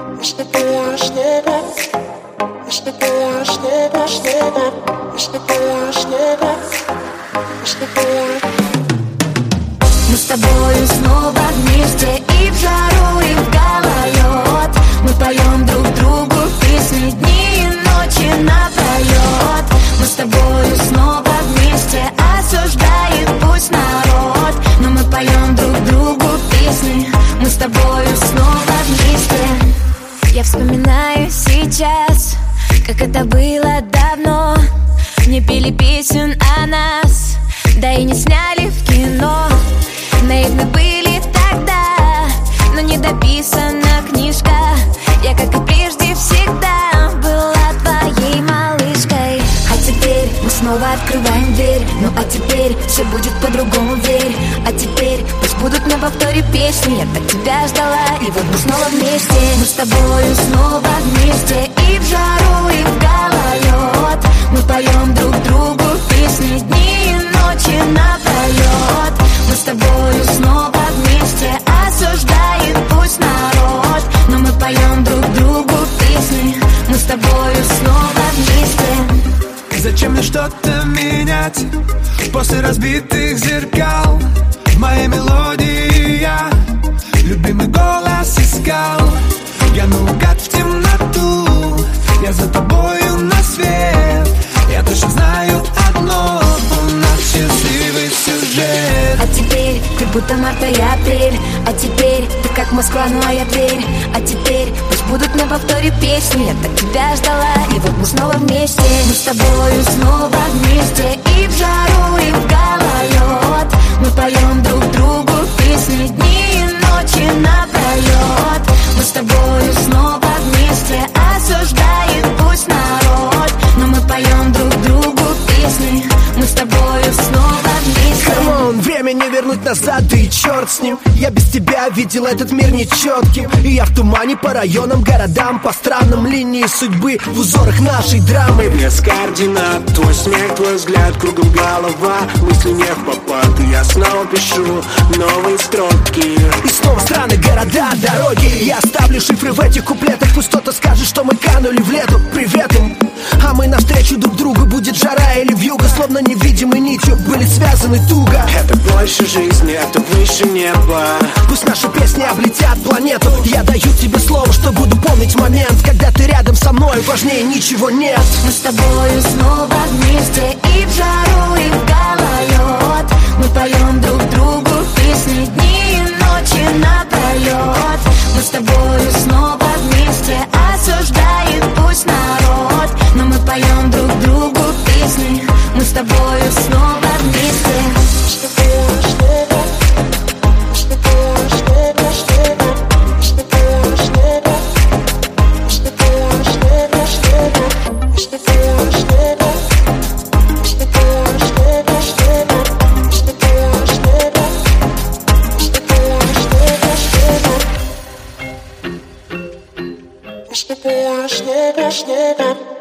Мы с тобою снова вместе и в жару, и в гололед. Мы поем друг другу песни дни и ночи напролет. Мы с тобою снова вместе, осуждает пусть народ, но мы поем друг другу песни. Мы с тобою снова вместе. Я вспоминаю сейчас, как это было давно. Не пели песен о нас, да и не сняли в кино. Наивны были тогда, но не дописана книжка. Я, как и прежде, всегда была твоей малышкой. А теперь мы снова открываем дверь. Ну а теперь все будет по-другому, верь. А теперь пусть будут на повторе песни. Я так тебя ждала, и вот мы снова вместе. Мы с тобою снова вместе и в жару, и в гололед. Мы поем друг другу песни дни и ночи напролет. Мы с тобою снова вместе, осуждает пусть народ, но мы поем друг другу песни. Мы с тобою снова вместе. Зачем мне что-то менять после разбитых зеркал? В моей мелодии я любимый голос искал. Я наугад в темноту, я за тобою на свет. Я точно знаю одно, у нас счастливый сюжет. А теперь как будто март и апрель. А теперь ты как Москва, ну а я Тверь. А теперь пусть будут на повторе песни. Я так тебя ждала, и вот мы снова вместе. Мы с тобою снова вместе и в жару, и в гололед. Мы поем друг другу песни дни и ночи напролет. Мы с тобою снова вместе, осуждает пусть народ, но мы поем друг другу песни. Мы с тобою снова вместе. Камон, время не вернуть назад, да и черт с ним. Я без тебя видел этот мир нечетким. И я в тумане по районам, городам, по странам линии судьбы, в узорах нашей драмы. Без координат, твой смех, твой взгляд, кругом голова. Мысли не в попад, и я снова пишу новые строки. И снова страны, города, дороги. Я оставлю шифры в этих куплетах. Пусть кто-то скажет, что мы канули в лету. Привет им. А мы навстречу друг другу, будет жара или вьюга. Словно невидимой нитью были связаны туго. Это больше жизни, это выше неба. Пусть наши песни облетят планету. Я даю тебе слово, что буду помнить момент, когда ты рядом со мной, важнее ничего нет. Мы с тобою снова вместе и в жару, и в гололед. Мы поем друг другу песни дни и ночи напролет. Мы с тобою снова вместе, осуждает пусть народ, но мы поем друг другу песни. Мы с тобою снова вместе. Снега, снега.